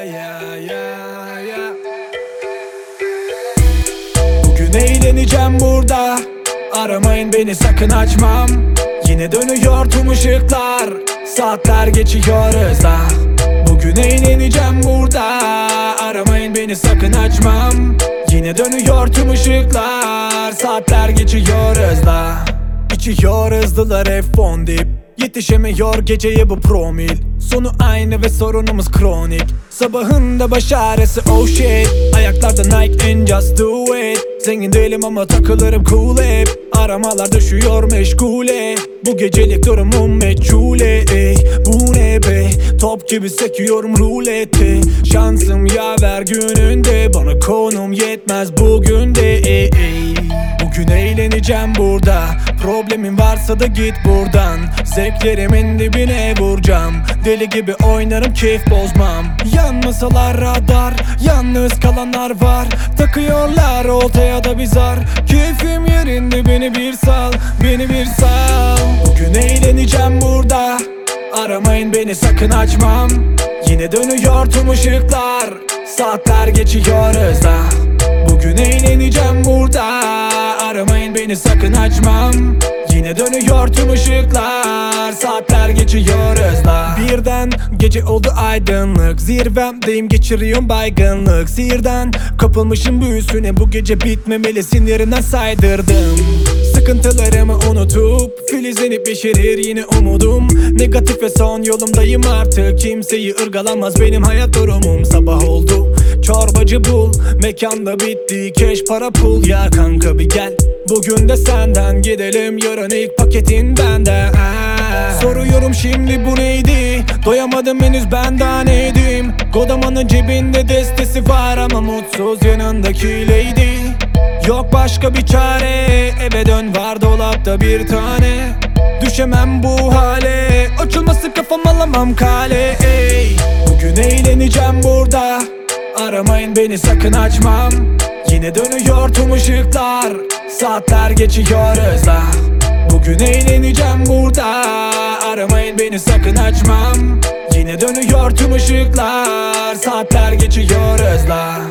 Bugün eğleneceğim burada, aramayın beni sakın açmam. Yine dönüyor tüm ışıklar, saatler geçiyor hızla. Bugün eğleneceğim burada, aramayın beni sakın açmam. Yine dönüyor tüm ışıklar, saatler geçiyor hızla. İçiyor hızlılar F10 dip, yetişemiyor geceye bu promil. Sonu aynı ve sorunumuz kronik. Sabahında baş ağrısı oh shit, ayaklarda Nike and just do it. Zengin değilim ama takılırım cool hep. Aramalar düşüyor meşgule, bu gecelik durumum meçhule. Bu ne be, top gibi sekiyorum rulette. Şansım yaver gününde, bana konum yetmez bugün de. Bugün eğleneceğim burada, problemin varsa da git buradan. Zevklerimin dibine vuracağım, deli gibi oynarım keyif bozmam. Yanmasalar radar, yalnız kalanlar var. Takıyorlar oltaya da bir zar. Keyfim yerinde, beni bir sal, beni bir sal. Bugün eğleneceğim burada, aramayın beni sakın açmam. Yine dönüyor tüm ışıklar, saatler geçiyor hızla. Bugün eğleneceğim burada, aramayın beni sakın açmam. Yine dönüyor tüm ışıklar, saatler geçiyor hızla. Birden gece oldu aydınlık, zirvemdeyim geçiriyorum baygınlık. Sihirden kapılmışım büyüsüne, bu gece bitmemeli sinirinden saydırdım. Sıkıntılarımı unutup filizlenip yeşerir yine umudum. Negatif ve son yolumdayım artık, kimseyi ırgalamaz benim hayat durumum. Sabah oldu, çorbacı bul, mekanda bitti keş para pul. Ya kanka bir gel, bugün de senden gidelim, yarın ilk paketin bende. Soruyorum şimdi bu neydi, doyamadım henüz ben daha neydim. Godamanın cebinde destesi var ama mutsuz yanındaki lady. Yok başka bir çare, eve dön var dolapta bir tane. Düşemem bu hale, açılması kafam alamam kale. Bugün eğleneceğim burada, aramayın beni sakın açmam. Yine dönüyor tüm ışıklar, saatler geçiyor hızla. Bugün eğleneceğim burada, aramayın beni sakın açmam. Yine dönüyor tüm ışıklar, saatler geçiyor hızla.